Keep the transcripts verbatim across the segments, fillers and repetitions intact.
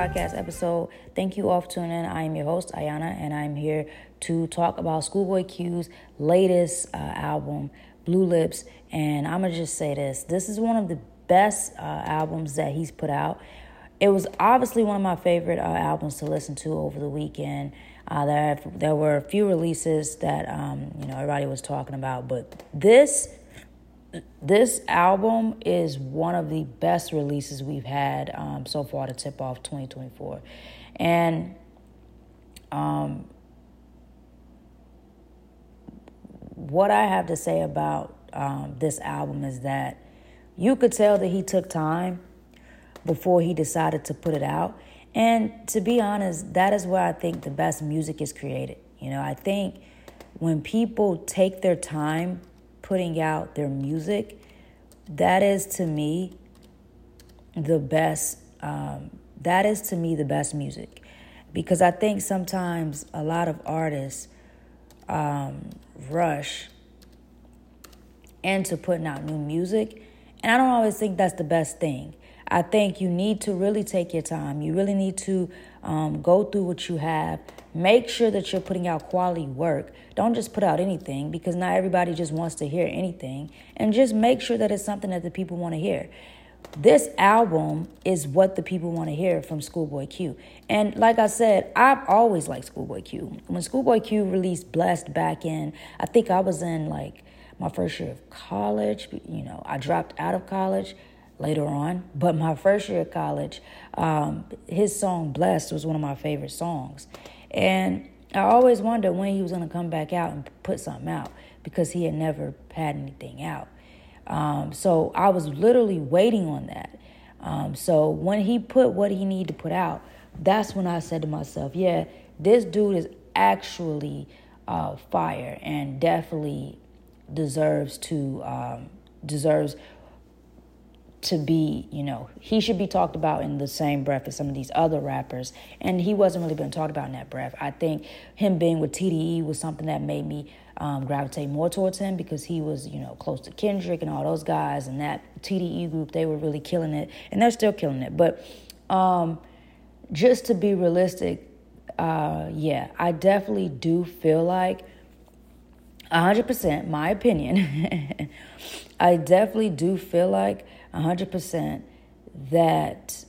podcast episode. Thank you all for tuning in. I am your host, Ayana, and I'm here to talk about Schoolboy Q's latest uh, album, Blue Lips. And I'm going to just say this. This is one of the best uh, albums that he's put out. It was obviously one of my favorite uh, albums to listen to over the weekend. Uh, there, there were a few releases that um, you know everybody was talking about, but this this album is one of the best releases we've had um, so far to tip off twenty twenty-four. And um, what I have to say about um, this album is that you could tell that he took time before he decided to put it out. And to be honest, that is where I think the best music is created. You know, I think when people take their time putting out their music, that is to me the best, um, that is to me the best music. Because I think sometimes a lot of artists um, rush into putting out new music. And I don't always think that's the best thing. I think you need to really take your time. You really need to um, go through what you have. Make sure that you're putting out quality work. Don't just put out anything, because not everybody just wants to hear anything. And just make sure that it's something that the people want to hear. This album is what the people want to hear from Schoolboy Q. And like I said, I've always liked Schoolboy Q. When Schoolboy Q released Blessed back in, I think I was in like my first year of college. You know, I dropped out of college later on, but my first year of college, um, his song Blessed was one of my favorite songs. And I always wondered when he was going to come back out and put something out, because he had never had anything out. Um, so I was literally waiting on that. Um, so when he put what he needed to put out, that's when I said to myself, yeah, this dude is actually uh, fire and definitely deserves to, um, deserves to be, you know, he should be talked about in the same breath as some of these other rappers. And he wasn't really being talked about in that breath. I think him being with T D E was something that made me um, gravitate more towards him, because he was, you know, close to Kendrick and all those guys. And that T D E group, they were really killing it. And they're still killing it. But um, just to be realistic, uh, yeah, I definitely do feel like one hundred percent, my opinion, I definitely do feel like one hundred percent that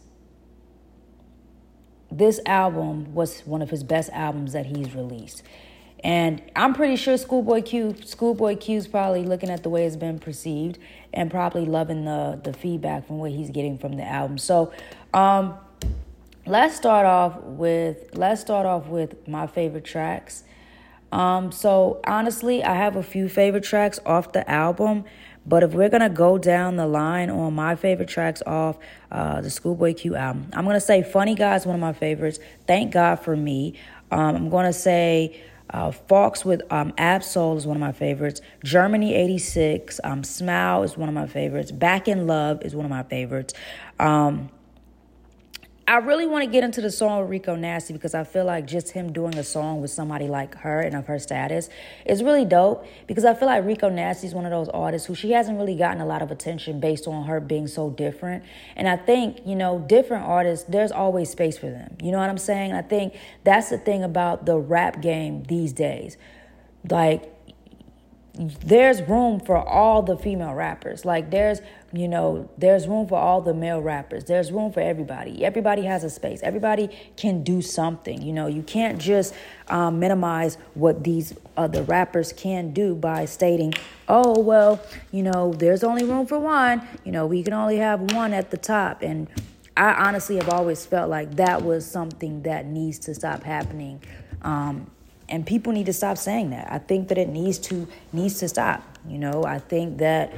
this album was one of his best albums that he's released. And I'm pretty sure Schoolboy Q, Schoolboy Q's probably looking at the way it's been perceived and probably loving the, the feedback from what he's getting from the album. So um, let's start off with let's start off with my favorite tracks. Um, so honestly, I have a few favorite tracks off the album, but if we're going to go down the line on my favorite tracks off uh, the Schoolboy Q album, I'm going to say Funny Guy is one of my favorites. Thank God for Me. Um, I'm going to say uh, Fox with um, Ab-Soul is one of my favorites. Germany eighty-six, um, Smile is one of my favorites. Back in Love is one of my favorites. Um, I really want to get into the song with Rico Nasty, because I feel like just him doing a song with somebody like her and of her status is really dope, because I feel like Rico Nasty is one of those artists who she hasn't really gotten a lot of attention based on her being so different. And I think, you know, different artists, there's always space for them. You know what I'm saying? I think that's the thing about the rap game these days. Like, there's room for all the female rappers. Like, there's, you know, there's room for all the male rappers. There's room for everybody. Everybody has a space. Everybody can do something. You know, you can't just um, minimize what these other rappers can do by stating, oh, well, you know, there's only room for one. You know, we can only have one at the top. And I honestly have always felt like that was something that needs to stop happening. Um, And people need to stop saying that. I think that it needs to needs to stop. You know, I think that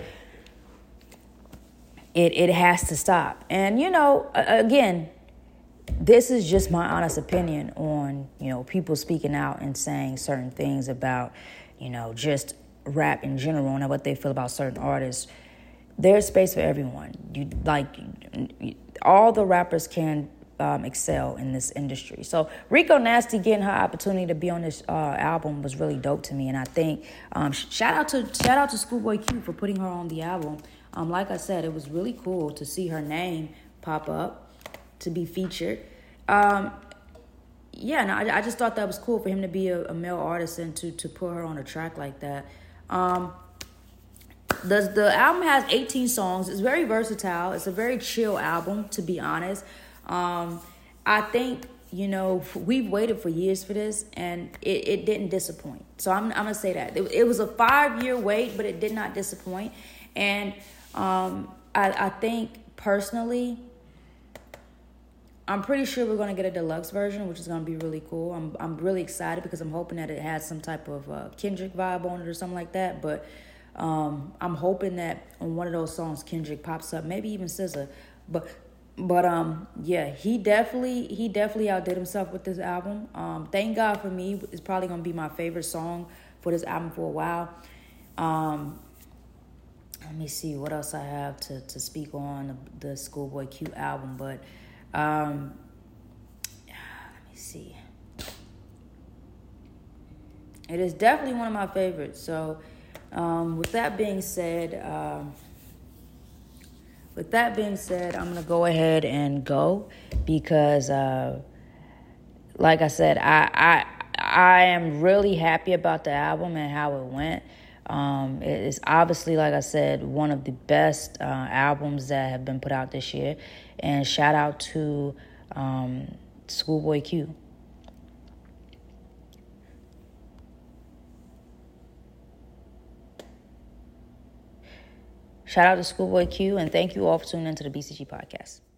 it it has to stop. And, you know, again, this is just my honest opinion on, you know, people speaking out and saying certain things about, you know, just rap in general and what they feel about certain artists. There's space for everyone. You like all the rappers can Um, excel in this industry. So Rico Nasty getting her opportunity to be on this uh, album was really dope to me, and I think um, shout out to shout out to Schoolboy Q for putting her on the album. Um, like I said, it was really cool to see her name pop up to be featured. Um, yeah, no, I, I just thought that was cool for him to be a, a male artist and to to put her on a track like that. Um, the the album has eighteen songs. It's very versatile. It's a very chill album, to be honest. Um, I think, you know, we've waited for years for this, and it, it didn't disappoint. So I'm I'm gonna say that it, it was a five year wait, but it did not disappoint. And um, I I think personally, I'm pretty sure we're gonna get a deluxe version, which is gonna be really cool. I'm I'm really excited because I'm hoping that it has some type of uh, Kendrick vibe on it or something like that. But um, I'm hoping that on one of those songs Kendrick pops up, maybe even S Z A. But but um yeah, he definitely he definitely outdid himself with this album. Um, Thank God for Me is probably gonna be my favorite song for this album for a while. Um, let me see what else I have to to speak on the, the Schoolboy Q album, but. Um, let me see. It is definitely one of my favorites. So, um, with that being said, um, with that being said, I'm gonna go ahead and go because, uh, like I said, I I I am really happy about the album and how it went. Um, it is obviously, like I said, one of the best uh, albums that have been put out this year. And shout out to um, Schoolboy Q. Shout out to Schoolboy Q, and thank you all for tuning into the B C G podcast.